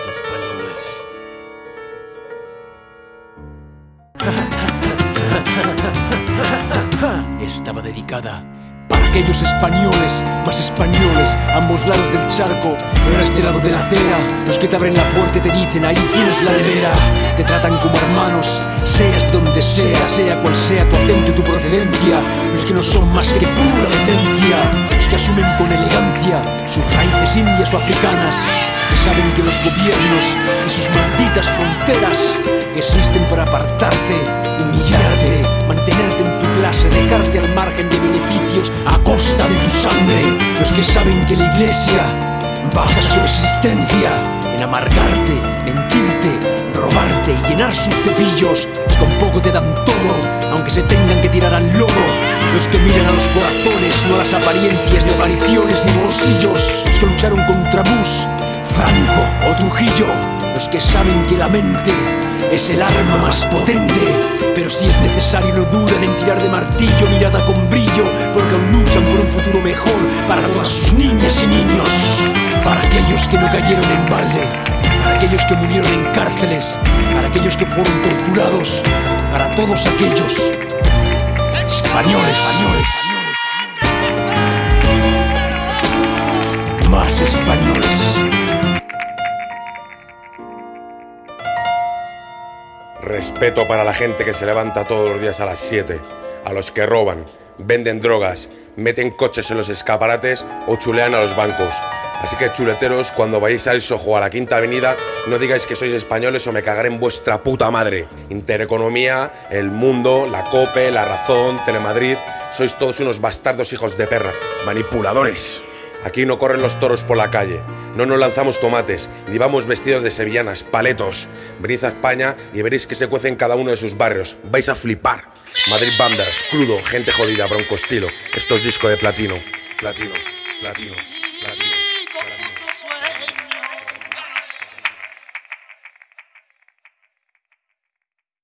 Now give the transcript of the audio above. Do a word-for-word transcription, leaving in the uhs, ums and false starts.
españoles. Estaba dedicada para aquellos españoles, más españoles, a ambos lados del charco, pero a este lado de la acera, los que te abren la puerta y te dicen ahí tienes la nevera. Te tratan como hermanos, seas de donde seas, sea cual sea tu acento y tu procedencia. Los que no son más que pura decencia, los que asumen con elegancia sus raíces indias o africanas, que saben que los gobiernos y sus malditas fronteras existen para apartarte, humillarte, mantenerte en tu clase, dejarte al margen de beneficios a costa de tu sangre. Los que saben que la iglesia basa su existencia en amargarte, mentirte, robarte y llenar sus cepillos, y con poco te dan todo, aunque se tengan que tirar al lodo. Los que miran a los corazones, no a las apariencias de apariciones ni bolsillos. Los que lucharon contra Bush, Franco o Trujillo. Los que saben que la mente es el arma más potente, pero si es necesario no dudan en tirar de martillo, mirada con brillo, porque aún luchan por un futuro mejor para todas sus niñas y niños. Para aquellos que no cayeron en balde, para aquellos que murieron en cárceles, para aquellos que fueron torturados, para todos aquellos españoles, españoles, más españoles. Respeto para la gente que se levanta todos los días a las siete, a los que roban, venden drogas, meten coches en los escaparates o chulean a los bancos. Así que chuleteros, cuando vayáis al Soho a la Quinta Avenida, no digáis que sois españoles o me cagaré en vuestra puta madre. Intereconomía, El Mundo, La COPE, La Razón, Telemadrid, sois todos unos bastardos hijos de perra, manipuladores. Aquí no corren los toros por la calle, no nos lanzamos tomates, ni vamos vestidos de sevillanas, paletos. Venid a España y veréis que se cuece en cada uno de sus barrios. Vais a flipar. Madrid bandas, crudo, gente jodida, bronco estilo. Esto es disco de platino. Platino, platino.